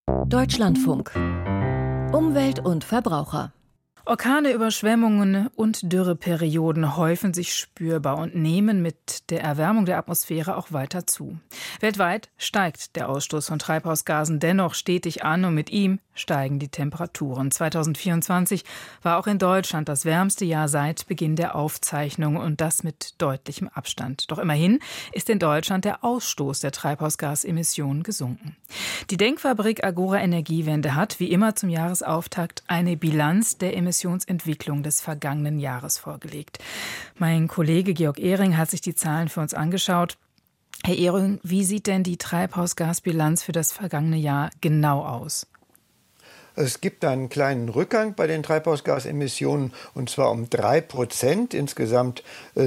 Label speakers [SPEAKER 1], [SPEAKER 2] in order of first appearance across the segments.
[SPEAKER 1] Deutschlandfunk. Umwelt und Verbraucher.
[SPEAKER 2] Orkane, Überschwemmungen und Dürreperioden häufen sich spürbar und nehmen mit der Erwärmung der Atmosphäre auch weiter zu. Weltweit steigt der Ausstoß von Treibhausgasen dennoch stetig an und mit ihm steigen die Temperaturen. 2024 war auch in Deutschland das wärmste Jahr seit Beginn der Aufzeichnung und das mit deutlichem Abstand. Doch immerhin ist in Deutschland der Ausstoß der Treibhausgasemissionen gesunken. Die Denkfabrik Agora Energiewende hat wie immer zum Jahresauftakt eine Bilanz der Emissionsentwicklung des vergangenen Jahres vorgelegt. Mein Kollege Georg Ehring hat sich die Zahlen für uns angeschaut. Herr Ehring, wie sieht denn die Treibhausgasbilanz für das vergangene Jahr genau aus?
[SPEAKER 3] Es gibt einen kleinen Rückgang bei den Treibhausgasemissionen und zwar um 3%. Insgesamt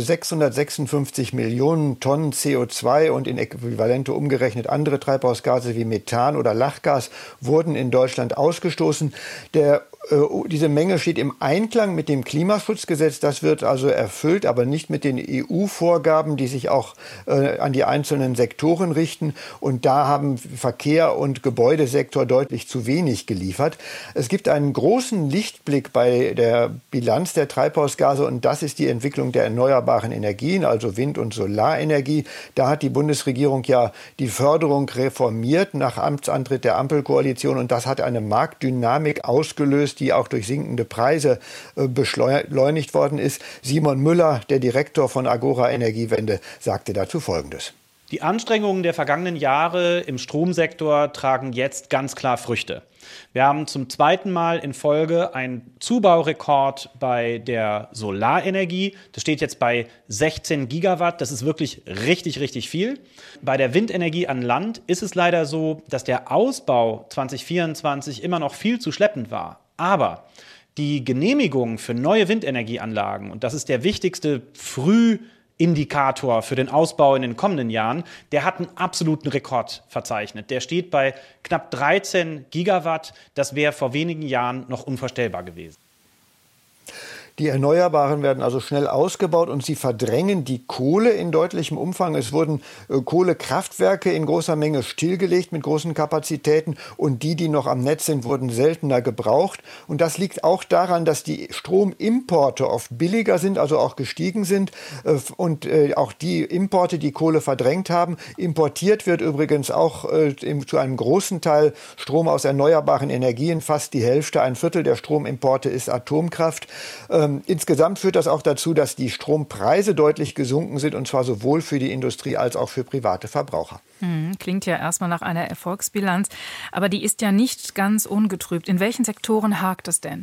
[SPEAKER 3] 656 Millionen Tonnen CO2 und in Äquivalente umgerechnet andere Treibhausgase wie Methan oder Lachgas wurden in Deutschland ausgestoßen. Diese Menge steht im Einklang mit dem Klimaschutzgesetz. Das wird also erfüllt, aber nicht mit den EU-Vorgaben, die sich auch an die einzelnen Sektoren richten. Und da haben Verkehr und Gebäudesektor deutlich zu wenig geliefert. Es gibt einen großen Lichtblick bei der Bilanz der Treibhausgase und das ist die Entwicklung der erneuerbaren Energien, also Wind- und Solarenergie. Da hat die Bundesregierung ja die Förderung reformiert nach Amtsantritt der Ampelkoalition und das hat eine Marktdynamik ausgelöst, die auch durch sinkende Preise beschleunigt worden ist. Simon Müller, der Direktor von Agora Energiewende, sagte dazu Folgendes.
[SPEAKER 4] Die Anstrengungen der vergangenen Jahre im Stromsektor tragen jetzt ganz klar Früchte. Wir haben zum zweiten Mal in Folge einen Zubaurekord bei der Solarenergie. Das steht jetzt bei 16 Gigawatt. Das ist wirklich richtig, richtig viel. Bei der Windenergie an Land ist es leider so, dass der Ausbau 2024 immer noch viel zu schleppend war. Aber die Genehmigung für neue Windenergieanlagen, und das ist der wichtigste Frühindikator für den Ausbau in den kommenden Jahren, der hat einen absoluten Rekord verzeichnet. Der steht bei knapp 13 Gigawatt. Das wäre vor wenigen Jahren noch unvorstellbar gewesen.
[SPEAKER 3] Die Erneuerbaren werden also schnell ausgebaut und sie verdrängen die Kohle in deutlichem Umfang. Es wurden Kohlekraftwerke in großer Menge stillgelegt mit großen Kapazitäten und die noch am Netz sind, wurden seltener gebraucht. Und das liegt auch daran, dass die Stromimporte oft billiger sind, also auch gestiegen sind. Und auch die Importe, die Kohle verdrängt haben. Importiert wird übrigens auch zu einem großen Teil Strom aus erneuerbaren Energien, fast die Hälfte, ein Viertel der Stromimporte ist Atomkraft. Insgesamt führt das auch dazu, dass die Strompreise deutlich gesunken sind, und zwar sowohl für die Industrie als auch für private Verbraucher.
[SPEAKER 2] Klingt ja erstmal nach einer Erfolgsbilanz, aber die ist ja nicht ganz ungetrübt. In welchen Sektoren hakt es denn?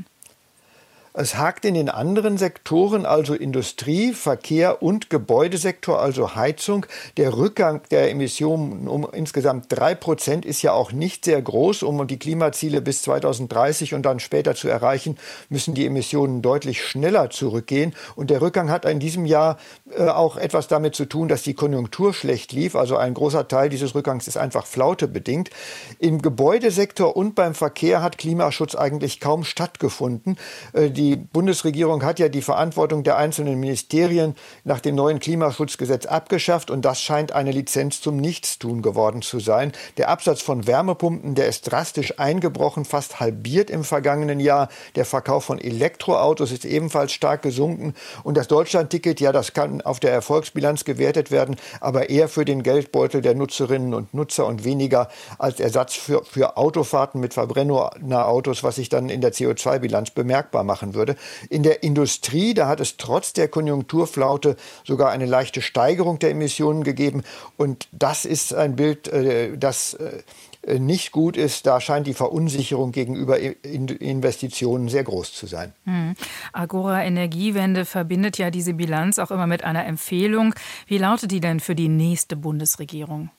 [SPEAKER 3] Es hakt in den anderen Sektoren, also Industrie, Verkehr und Gebäudesektor, also Heizung. Der Rückgang der Emissionen um insgesamt 3% ist ja auch nicht sehr groß. Um die Klimaziele bis 2030 und dann später zu erreichen, müssen die Emissionen deutlich schneller zurückgehen. Und der Rückgang hat in diesem Jahr auch etwas damit zu tun, dass die Konjunktur schlecht lief. Also ein großer Teil dieses Rückgangs ist einfach flautebedingt. Im Gebäudesektor und beim Verkehr hat Klimaschutz eigentlich kaum stattgefunden. Die Bundesregierung hat ja die Verantwortung der einzelnen Ministerien nach dem neuen Klimaschutzgesetz abgeschafft und das scheint eine Lizenz zum Nichtstun geworden zu sein. Der Absatz von Wärmepumpen, der ist drastisch eingebrochen, fast halbiert im vergangenen Jahr. Der Verkauf von Elektroautos ist ebenfalls stark gesunken und das Deutschlandticket, ja, das kann auf der Erfolgsbilanz gewertet werden, aber eher für den Geldbeutel der Nutzerinnen und Nutzer und weniger als Ersatz für Autofahrten mit Verbrennerautos, was sich dann in der CO2-Bilanz bemerkbar machen würde. In der Industrie, da hat es trotz der Konjunkturflaute sogar eine leichte Steigerung der Emissionen gegeben. Und das ist ein Bild, das nicht gut ist. Da scheint die Verunsicherung gegenüber Investitionen sehr groß zu sein.
[SPEAKER 2] Agora Energiewende verbindet ja diese Bilanz auch immer mit einer Empfehlung. Wie lautet die denn für die nächste Bundesregierung?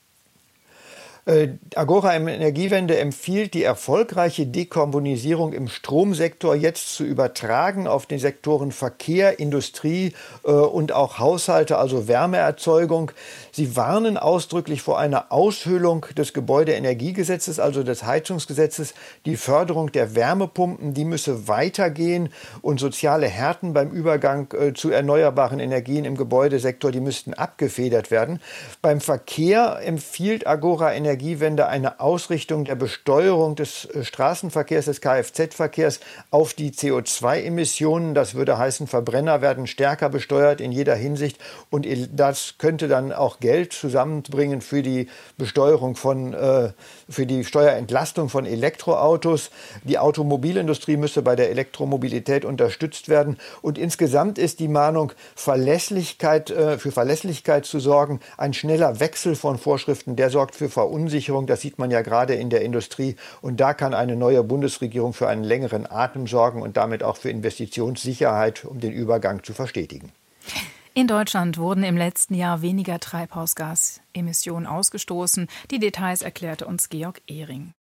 [SPEAKER 3] Agora Energiewende empfiehlt, die erfolgreiche Dekarbonisierung im Stromsektor jetzt zu übertragen auf die Sektoren Verkehr, Industrie und auch Haushalte, also Wärmeerzeugung. Sie warnen ausdrücklich vor einer Aushöhlung des Gebäudeenergiegesetzes, also des Heizungsgesetzes. Die Förderung der Wärmepumpen, die müsse weitergehen und soziale Härten beim Übergang zu erneuerbaren Energien im Gebäudesektor, die müssten abgefedert werden. Beim Verkehr empfiehlt Agora Energiewende Energiewende eine Ausrichtung der Besteuerung des Straßenverkehrs, des Kfz-Verkehrs auf die CO2-Emissionen. Das würde heißen, Verbrenner werden stärker besteuert in jeder Hinsicht. Und das könnte dann auch Geld zusammenbringen für die Besteuerung für die Steuerentlastung von Elektroautos. Die Automobilindustrie müsse bei der Elektromobilität unterstützt werden. Und insgesamt ist die Mahnung, für Verlässlichkeit zu sorgen. Ein schneller Wechsel von Vorschriften, der sorgt für Verunsicherung. Das sieht man ja gerade in der Industrie. Und da kann eine neue Bundesregierung für einen längeren Atem sorgen und damit auch für Investitionssicherheit, um den Übergang zu verstetigen.
[SPEAKER 2] In Deutschland wurden im letzten Jahr weniger Treibhausgasemissionen ausgestoßen. Die Details erklärte uns Georg Ehring.